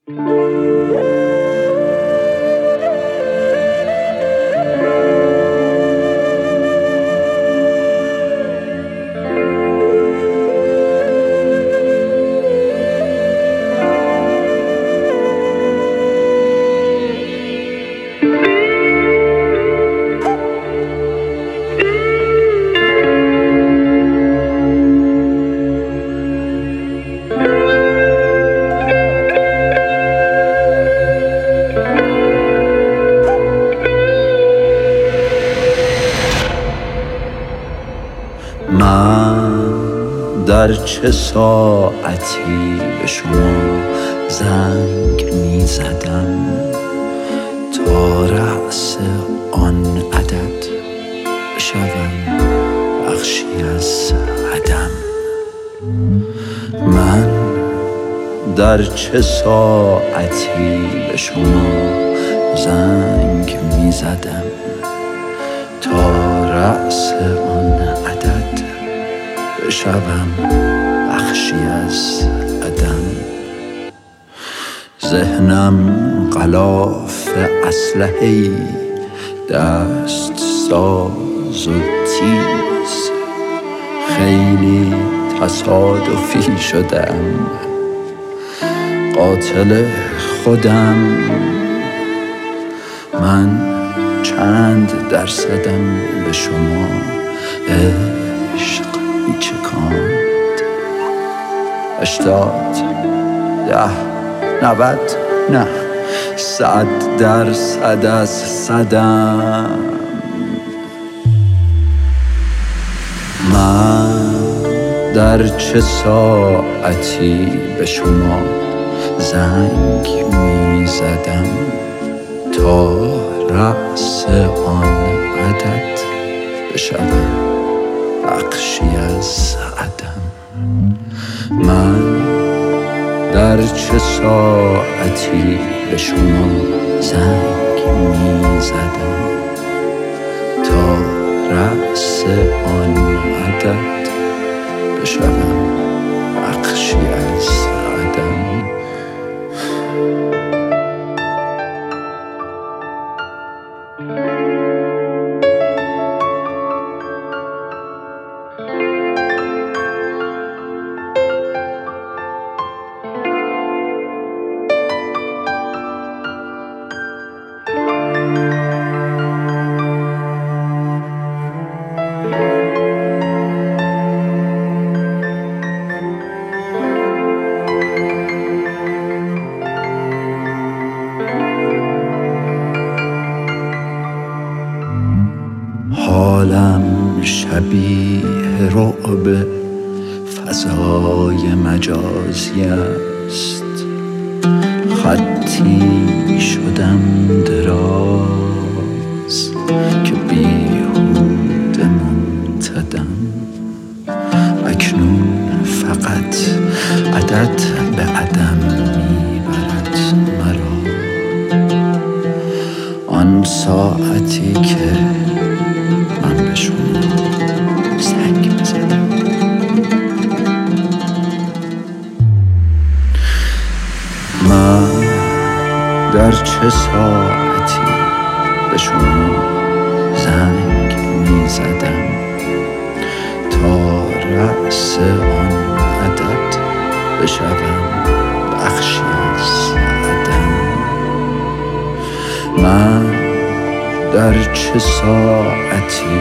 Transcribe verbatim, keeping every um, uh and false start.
من در چه ساعتی به شما زنگ می زدم تا رأس آن عدد بشوم بخشی از عدم. من در چه ساعتی به شما زنگ می زدم تا رأس آن عدد بشوم بخشی از عدم. ذهنم غلاف اسلحه‌ای دست ساز و تیز، خیلی تصادفی شدم قاتل خودم. من چند درصدم به شما عشق می چکاند؟ هشتاد، ده، نود، نه صد درصد از صدم. من در چه ساعتی به شما زنگ می زدم تا رأس آن عدد بشوم بخشی از عدم. من در چه ساعتی به شما زنگ می زدم تا رأس آن عدد بشوم بخشی از عدم. حالم شبیه رعب فضای مجازی است، خطی شدم دراز که بیهوده منتدم. اکنون فقط عدد به عدم میبرد مرا، آن ساعتی که من به شما زنگ می‌زدم. من در چه ساعتی به شما زنگ می‌زدم تا رأس آن عدد بشوم بخشی از عدم. من در چه ساعتی